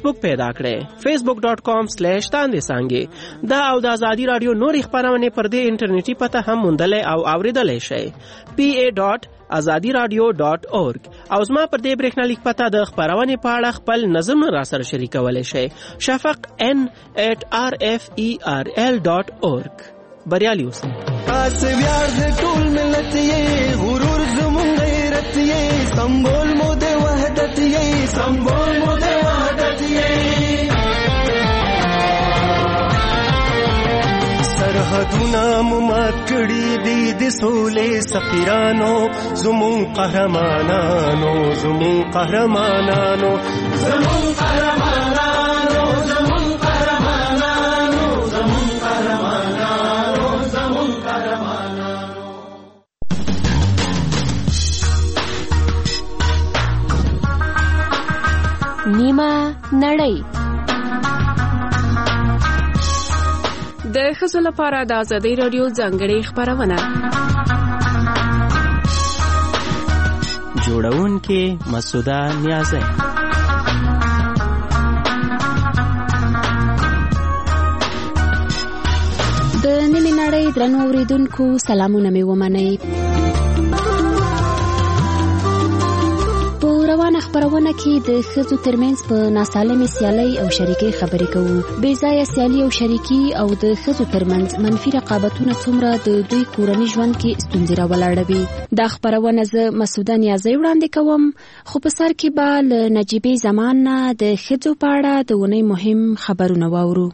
فیسبوک پیدا کړئ facebook.com/تاندسانګي. دا او د ازادي رادیو نور خبرونه پر دې انټرنیټي پته هم موندلای او اوریدلای شئ. pa.azadiradio.org. او زما پر دې برېښنالیک پته د خبرونه په اړه خپل نظر را سره شریکولای شئ. shafaq@rferl.org. بریالي اوسئ. تاسو ویاړ د ټول ملت یې، غرور زموږ غیرت یې، سمبول مو د وحدت یې، سمبول مو د وحدت یې. سرحدونه مو مات کړي دي د سولې سفیرانو، زموږ قهرمانانو، زموږ قهرمانانو، زموږ قهرمانانو، زموږ قهرمانانو، زموږ قهرمانانو، زموږ قهرمانانو. نیمه نړۍ د ښځو لپاره د ازادي رادیو ځانګړې خبرونه. جوړونکې مسعوده نیازی. د نیمه نړۍ درنو اوریدونکو سلامونه مې ومنئ. روانه خبرونه کې د ښځو ترمنځ په ناسالمې سیالۍ او شریکۍ خبرې کوو. بې ځایه سیالي او شریکي او د ښځو ترمنځ منفي رقابتونه څومره د دوی کورني ژوند کې ستونزې راولاړوي. دا خبرونه زه مسعوده نیازی وړاندې کوم، خو په سر کې به له نجیبې زمان نه د ښځو په اړه د اونۍ مهم خبرونه واورو.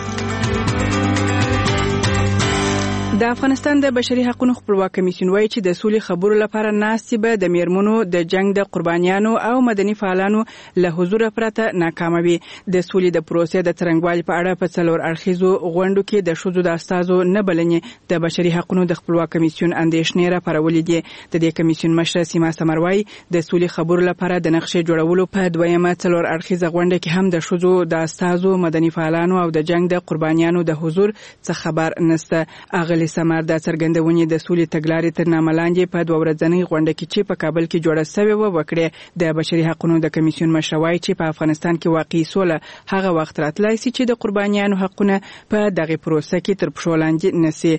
د افغانستان د بشري حقوقو خپلواک کمیسیون وایي چې د سولې خبرو لپاره ناستې به د میرمنو د جنگ د قربانیانو او مدني فعالانو له حضور پرته ناکامه وي. د سولې د پروسې د څرنګوالي په اړه په څلور اړخیزو غونډو کې د ښځو د استازو نه بلنې د بشري حقوقو د خپلواک کمیسیون اندېښنې راپارولې دي. د دې کمیسیون مشره سیما سمر وایي د سولې خبرو لپاره د نقشې جوړولو په دویمه څلور اړخیزه غونډه کې هم د ښځو د استازو، مدني فعالانو او د جنگ د قربانیانو د حضور څخه خبر نشته. اغلی سمر د څرګندونې د سولې تګلارې تر نامه لاندې په دوه ورځنۍ غونډه کې چې په کابل کې جوړه شوې و وکړه. د بشري حقوقو د کمیسیون مشر وایي چې په افغانستان کې واقعي سوله هغه وخت راتلای شي چې د قربانیانو حقونه په دغه پروسه کې تر پښو لاندې نشي.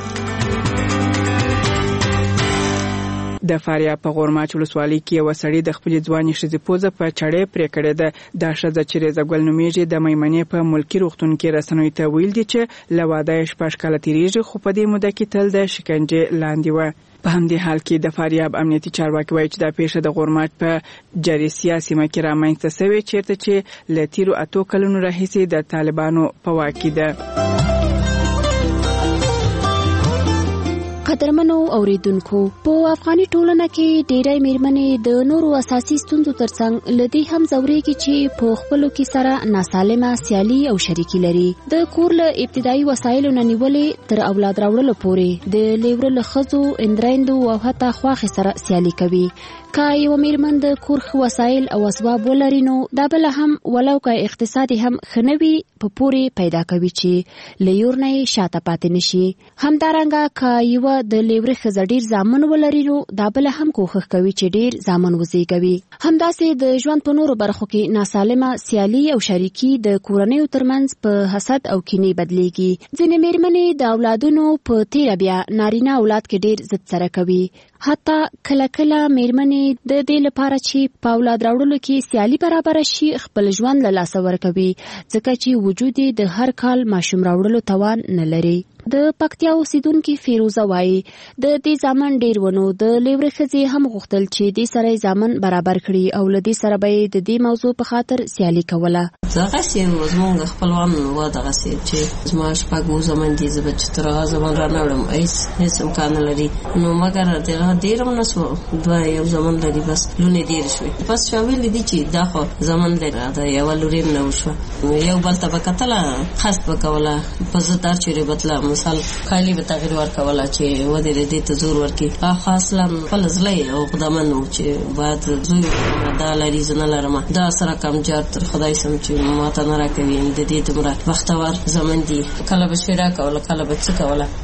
د فاریاب په غورماچ ولسوالۍ کې یو سړی د خپل ځواني ښځې پوزه په چړې پرې کړې ده. دا ښځه چې رضاګل نومیږي د میمنې په ملکي روغتون کې رسنیو ته ویل دي چې له واده یې 6 کاله تیریږي، خو په دې موده کې تل د شکنجې لاندې وه. په همدې حال کې د فاریاب امنیتي چارواکي وایي چې دا پیښه د غورماچ په جریسیا سیمه کې رامنځته شوې، چیرته چې له تیرو 8 کلونو راهیسې د طالبانو په واک کې ده. قدرمنو اوریدونکو، په افغاني ټولنه کې ډېری میرمنې د نورو اساسي ستونزو ترڅنګ لدی هم زوريږي چې په خپلو کې سره ناسالمه سیالي او شریکي لري. د کور له ابتدایي وسایلو نه نیولې تر اولاد راوړلو پورې د لیورلو ښځو، اندرایندو او حتی خواښې سره سیالي کوي. که یو میرمن د کور وسایل او اسباب ولري نو دا بل هم ولو که اقتصادي هم خنوي په پورې پیدا کوي چې لیور نه شاته پاتې نشي. همدارنګه که یو د لیوري ښځه ډیر ځامن ولري نو دا بل هم کوښښ کوي چې ډیر ځامن وزیږوي. همداسې د ژوند په نورو برخو کې ناسالمه سیالي او شریکي د کورنیو ترمنځ په حسد او کینې بدلیږي. ځینې میرمنې د اولادونو په تیره بیا نارینه اولاد کې ډیر ضد سره کوي. حتی کله کله میرمنې د دې لپاره چې په اولاد راوړلو کې سیالي برابر شي خپل ژوند له لاسه ورکوي، ځکه چې وجود د هر کال ماشوم راوړلو توان نه لري. د پکتیا اوسیدونکو فیروزه وایي د دې ځامن ډیر ونو د لیوري ښځې هم غوښتل چې دې سره ځامن برابر کړي او لدې سره به د دې موضوع په خاطر سیالي کوله. زغه سي زمونږ خپلوان و دغه سي چې زما شپږو زمن دي زبر چې تر هغه زمن را نوړم هیڅ امکان لري نو مګر دغه ډیرم نسو دوه یو زمن لري بس لونی ډیر شوی بس شامل دي چې دا خو زمن لري دا یو لوري نه وشو یو بل ته وکټله خاص وکوله په زدار چیرې بتله مثال خالی به تغییر ورکوله چې و دې ته زور ورکی خاصلا فلزلې او خدامنو چې بعد زوی دا لري زنه لرم دا سره کم جار تر خدای سم چې ماته نه راکوي د دې تمره وختور زمن دي کله به شیرا کوله کله به څه کوله.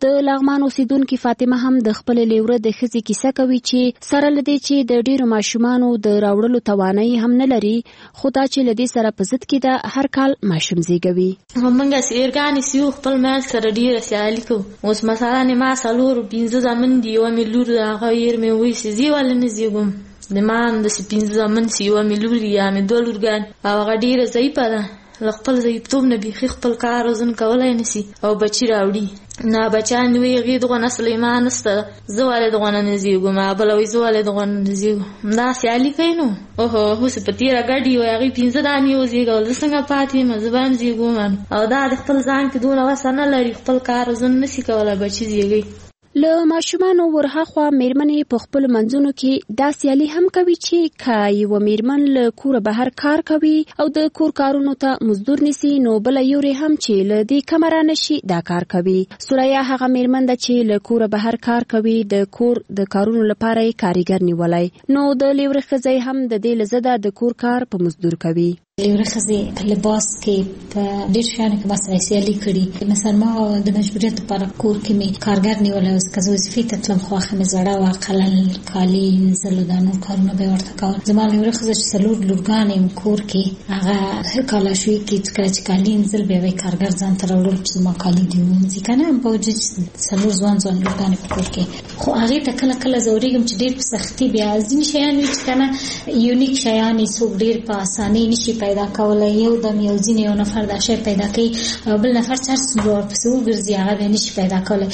د لغمان اوسیدونکو فاطمه هم د خپل لیوره د ښځې کیسه کوي چې سره لدی چې د ډیرو ماشومانو د راوړلو توانایي هم نه لري، خو دا چې لدی سره په ضد کې د هر کال ماشوم زیږوي. همغه سیرګانی سیو خپل مال سره ډیره سیالي کو. اوس مثلا نه ما سالور 15 زمن دی او مې لور هغه ير مې وې سي ول نه زیږوم د مان د 15 زمن سیو مې لور یا مې دولورګان هغه ډیره ضعیفه ده. خپل ضعیفتوب نه بيخي خپل کار وزن کولای نسی او بچی راوړي نه بچان وی غي دغه سليمان است زواله دغه نه زیګو ما بلوي زواله دغه نه زیګو دا سیالي کینو اوه هو سپتیرا ګاډي وی غي 15 دانی وزیګو څنګه پاتې مزبان زیګو او دا د خپل ځان کې دونه وسنه لري خپل کار وزن نسی کولای بچی زیګي. له ماشومانو ورهاخوا میرمنې په خپل منځونو کې دا سیالي هم کوي چې که یوه میرمن له کوره بهر کار کوي او د کور کارونو ته مزدور نیسي نو بله یورې هم چې له دې کمه رانشي دا کار کوي. سوریا هغه میرمن ده چې له کوره بهر کار کوي، د کور د کارونو لپاره یې کارګر نیولی، نو د لیوره ښځی هم د دې له ضده د کور کار په مزدور کوي. لیوره ښځې په لباس کې په ډېر شیانو کې ما سره سیالي کړي. مثلا ما د مجبوریت لپاره کور کې مې کارګر نیولی، اوس که زه وظیفې ته تلم خو اخه مې زړه وه، قلل کالي مینځلو دا نور کارونه به یې ورته کول. زما لیوره ښځه چې 4 لورګانې یم کور کې، هغه کالاشوي کې کله چې کالي مینځل بیا به یې کارګر ځان ته راوړل چې زما کالي دې ومینځي که نه، په وجود چې 4 ځوان لورګانې په کور کې. خو هغې ته کله کله زه ورېږم چې ډېر په سختي بیا ځینې شیان وي چې که نه یونیک شیان یې څوک ډېر په اسانۍ نشي پیدا کولای. یو دم یو ځینې یو نفر دا شی پیدا کوي او بل نفر چې هر څومره ورپسې وګرځي هغه بیا نشي پیدا کولی.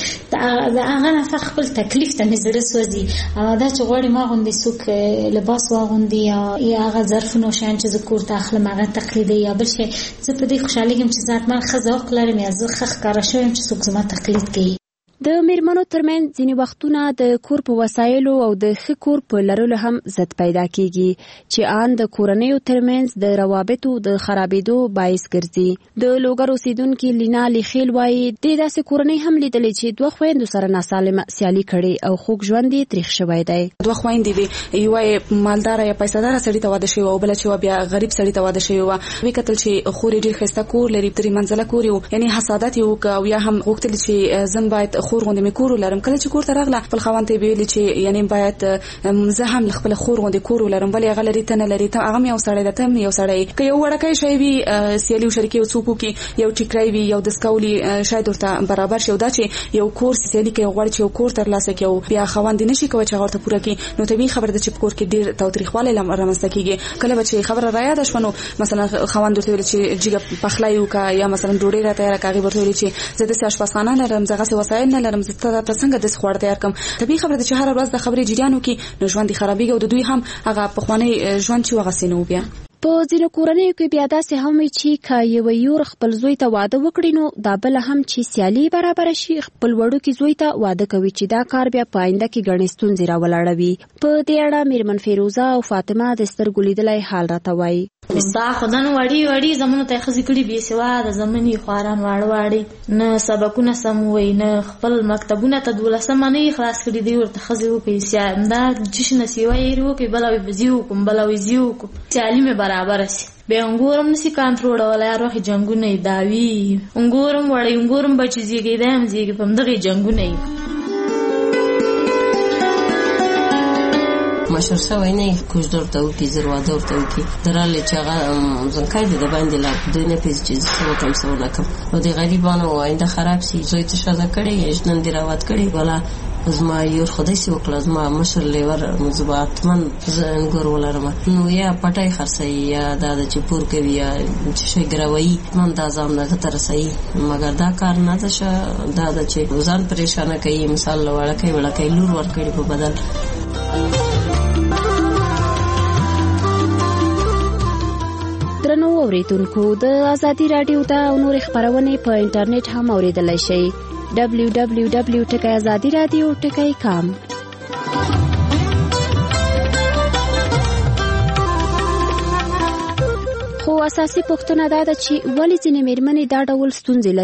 د هغه نفر خپل تکلیف ته مې زړه سوځي او دا چې غواړي ما غوندې څوک لباس واغوندي یا هغه ظرفونه شیان چې زه کور ته اخلم هغه تقلیدي یا بل شی، زه په دې خوشحالېږم چې زه حتما ښه ذوق لرم یا زه ښه ښکاره شوی یم چې څوک زما تقلید کوي. د میرمنو ترمنځ ځینې وختونه د کور په وسایلو او د ښه کور په لرلو هم ضد پیدا کیږي چې آن د کورنیو ترمنځ د روابطو د خرابېدو باعث ګرځي. د لوګر اوسیدونکي لینا لیخیل وایي د داسې کورنۍ هم لیدلې چې دوه خویندو سره ناسالمه سیالي کړې او خوږ ژوند یې تریخ شوی دی. دوه خویندې وي، یوه مالداره یا پیسه‌داره سړي ته واده شوې او بله چې بیا غریب سړي ته واده شوې وه. ویې کتل چې خور یې ډېر ښایسته کور لري، 3 منزله کور یې، یعنې حسادت یې وکړه او یا هم غوښتل چې زم باید خور غوندې مې کور ولرم. کله چې کور ته راغله خپل خاوند ته یې ویلي چې یعنې باید زه هم خپل خور غوندې کور ولرم، ولې هغه لري ته نه لري، ته هغه م یو سړی ده ته م یو سړی. که یو وړکی شی وي سیالي او شریکي یو څوک وکړي، یو ټیکری وي، یو دستکولي شاید ورته برابر شي. او دا چې یو کور سیالي کوي غواړي چې یو کور ترلاسه کړي او بیا خاوند نشي کولی چې هغه ورته پوره کړي، نو طبیعي خبره ده چې په کور کې ډېر تاوتریخوالی رامنځته کېږي. کله به چې خبره رایاده شوه نو مثلا خاوند ورته ویل چې جګه پخلی وکړه یا مثلا ډوډۍ را تیاره کړه، هغې ورته ویل چې زه داسې اشپزخانه نه لرم، زه هغسې وسایل نه لرم، زه ته څنګه داسې خواړه تیار کړم. طبیعي خبره ده چې هره ورځ د خبرې جریان وکړي نو ژوند یې خرابېږي او د دوی هم هغه پخوانی ژوند چې و هغسې نه و. بیا په ځینو کورنیو کې بیا داسې هم وي چې که یوه یور خپل زوی ته واده وکړي نو دا بله هم چې سیالي برابره شي خپل وړوکي زوی ته واده کوي چې دا کار بیا په آینده کې ګڼې ستونزې راولاړوي. په دې اړه میرمن فیروزه او فاطمه د سترګو لیدلی حال راته وایي. دا خدان وړي زمونو ته ښځې کړي بې سواده زمنې خواران واړه نه سبقونه سم وایي نه خپل مکتبونه ته 12 نه یې خلاص کړي دي ورته ښځې وکړي دا جشن سیوه یې وکړي بله وي به زی وکړم بله وي زی وکړو سیالي مې برابره شي. بیا انګورم نسی کنټرولولی هر وخت جنګونه یې دا وي انګورم وړی انګورم به چې زیږېدی هم زیږي په همدغې جنګونه یي. مشر شوی نه کوژده ورته وکړي زر واده ورته وکړي درالې چې هغه ځنکای دی د باندې لا دوی نه پېژي چې زه څه وکړم څه ونه کړم نو د غریبانو آینده خراب شي. زوی ته ښځه کړې ژوند دې راوت کړې بله زما یور خدای سي وکړه زما مشر لیور زه به حتما زه انګور ولرم نو یا پټی خرڅوي یا دا د چې پور کوي یا چې شی ګروي من دا ځان هغه ته رسوي مګر دا کار نه ده دا ده چې ځان پریشانه کوي. مثال وړکی لور ورکړي په بدل. درنو اوریدونکو د آزادي رادیو دا او نور خبرونه په انټرنیټ هم اوریدلای شئ www.azadiradio.com. خو اساسي پوښتنه دا ده چې ولې ځینې میرمنې دا ډول ستونزې لري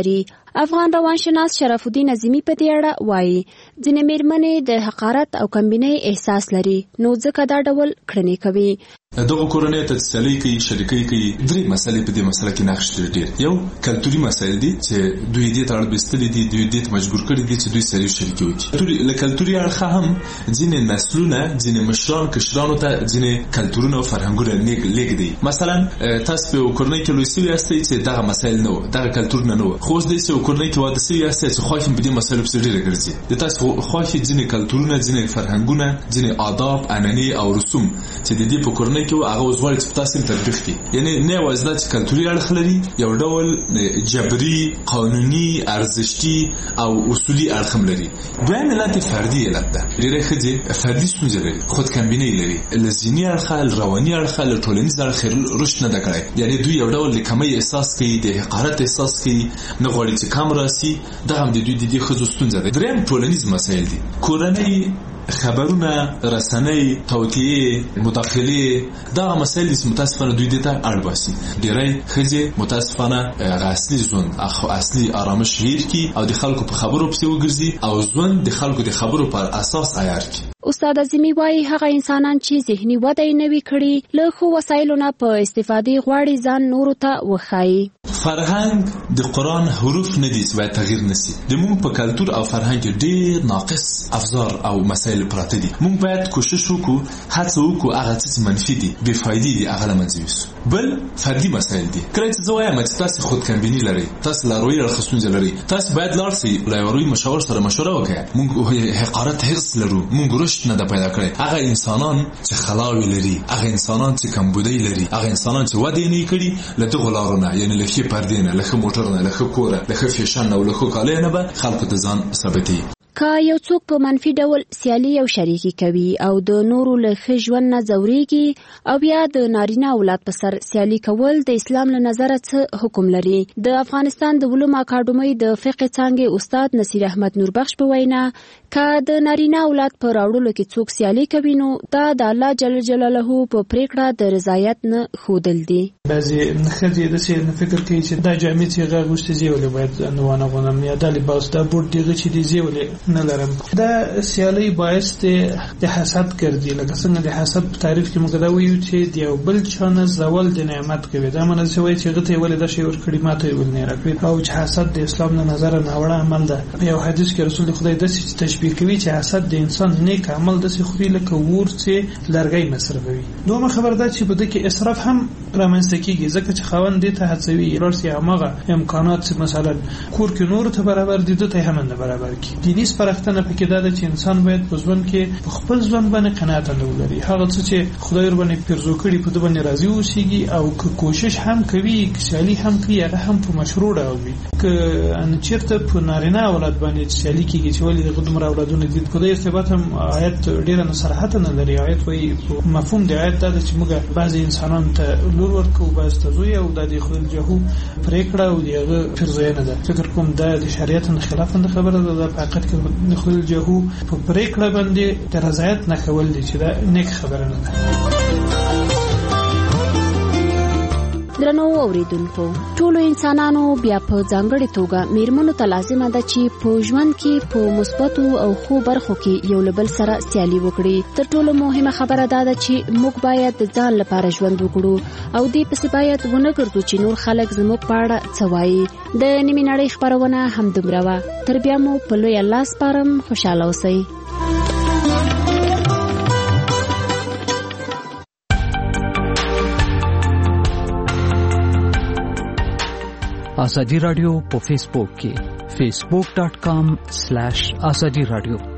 افغان روانشناس شرف الدین عظیمی په دې اړه وایي ځینې میرمنې د حقارت او کمبینۍ احساس لري نو ځکه دا ډول کړنې کوي. دغه کورنۍ ته سیالي کوي، شریکي کوي. درې مسلې په دې مسله کې نقش لري ډېر. یو کلتوري مسایل دي چې دوی دې ته اړ بستلي دي، دوی دې ته مجبور کړي دي چې دوی سره شریکي وکړي. له کلتوري اړخه هم ځینې نسلونه، ځینې مشران کشرانو ته ځینې کلتورونه او فرهنګونه لېږدي. مثلا تاسو په کورنۍ کې لوی سوي یاستئ چې دغه مسایل نه و، دغه کلتور نه و. خو اوس دې چې کورنۍ کې واده سوي یاستئ چې خوښ په دې مسایلو پسې ډېر ګرځي. د تاسو خوښ ځینې کلتورونه، ځینې فرهنګونه، ځینې آداب، عنعنې او رسوم چې د دې په کورنۍ کې هغه وزوالي چې تاسو تطبیق کړئ. یعنی نه وځي چې کلتوري اړخ لري، یو ډول جبري، قانوني، ارزښتي او اصولي اړخ هم لري. دویم علت فردي علت ده. ډېرې ښځې فردي ستونزې لري، خود کمبینۍ لري، له ذهني اړخه، رواني اړخه، له ټولنیز اړخه رشد نه ده کړی. یعنی دوی یو ډول د کمۍ احساس کوي، د حقارت احساس کوي، نه غواړي چې کم راسي. دا هم د دوی د دې ښځو ستونزه ده. دریم ټولنیز مسایل دي. کورنۍ خبرونه، رسنۍ، توطئه، مداخله، دا مسایل چې متاسفانه دوی ته اړ باسي. ډېری ښځې متاسفانه اصلي ژوند، اصلي آرامش هیر کی او د خلکو په خبرو پسې وګرځي او ژوند د خلکو د خبرو پر اساس عیار کی. استاد عظیمی وایي هغه انسانان چې ذهني وده یې نه وي کړې له ښو وسایلو نه په استفادې غواړي ځان نورو ته وښایي. فرهنګ د قرآن حروف نه دي چې باید تغییر نشي. د موږ په کلتور او فرهنګ ډېر ناقص افزار او مسایل پراته دي. موږ باید کوشش وکړو، هڅه وکړو هغه څه منفي دي، بې فایدې دي، هغه له منځه یوسو. بل فردي مسایل دي. کله چې زه وایم چې تاسو خود کمبیني لرئ، تاسو لاروي اړخ ستونزې لرئ، تاسو باید لاړ شئ له لاروي مشاور سره مشوره وکړئ. موږ حقارت حرص لرو، موږ رشد نه ده پیدا کړی. هغه انسانان چې خلاوي لري، هغه انسانان چې کمبودۍ لري، هغه انسانان چې وده یې نه کړي، له دغو لارو نه، یعنی له ښې پردې نه، له ښه موټر نه، له ښه کوره، له ښه فیشن او له ښو کالیو نه به خلکو ته ځان ثابتوي. که یو څوک په منفي ډول سیالي او شریکي کوي او د نورو له ښه ژوند نه ځورېږي او یا د نارینه اولاد په سر سیالي کول د اسلام له نظره څه حکم لري؟ د افغانستان د علومو اکاډمۍ د فقه څانګې استاد نصیر احمد نوربخش په وینا که د نارینه اولاد په راوړلو کې څوک سیالي کوي نو دا د الله جل جلاله په پریکړه د رضایت نه ښودل دي. بعضې ښځې داسې فکر کوي چې دا جامې چې هغه اغوستې زه ولې باید نه واغوندم، یا دا لباس، دا بوټ دغه چې دی زه ولې نه لرم. دا سیالي باعث د حسد ګرځي. لکه څنګه د حسد په تعریف کې موږ دا وایو چې د یو بل چا نه زول د نعمت کوي. دا معنی چې وایي چې هغه ته یې ولې دا شی ورکړي، ما ته یې ولې نه راکړي. او چې حسد د اسلام له نظره ناوړه عمل ده. په یو حدیث کې رسول خدای داسې تشبیه کوي چې حسد د انسان نیک عمل داسې خوري لکه اور چې لرګی مصرفوي. دومره خبر ده چې په دې کې اسراف هم رامنځته کیږي، ځکه چې خاوند دې ته هڅوي ورسي هغه امکانات چې مثلا کور کې نور ته برابر دي، ته هم نه برابر کی. دیني سپارښتنه پکې دا ده چې انسان باید په ژوند کې په خپل ژوند باندې قناعت ولري. هغه څه چې خدای ور باندې پیرزو کړي په دې باندې راضي اوسېږي، او که کوشش هم کوي، سیالي هم کوي، هغه هم په مشروع ډول وي. که ان چیرته په نارینه اولاد باندې سیالي کیږي چې ولې دغه دومره اولادونه دي، په دې ارتباط هم آیت ډیره صراحت نه لري. آیت وایي مفهوم د آیت دا چې موږ بعضی انسانان ته لور ورکو، بعض ته زوی، او د خپل جهو پریکړه او دغه فرضیه نه ده. فکر کوم دا د شریعت نه خلاف نه خبره ده. په حقیقت کې خپل جهو په پریکړه باندې د رضایت نه کول دي چې دا نیک خبره نه ده. درنو اوریدونکو، ټولو انسانانو بیا په ځانګړې توګه میرمنو ته لازمه ده چې په ژوند کې په مثبتو او ښو برخو کې یو له بل سره سیالي وکړي. تر ټولو مهمه خبره دا ده چې موږ باید د ځان لپاره ژوند وکړو او دې پسې باید ونه ګرځو چې نور خلک زموږ په اړه څه وایي. د نیمې نړۍ خپرونه همدومره وه. تر بیا مو په لوی الله سپارم. خوشحاله اوسئ. آزادی رادیو په فیسبوک کې facebook.com/azadi radio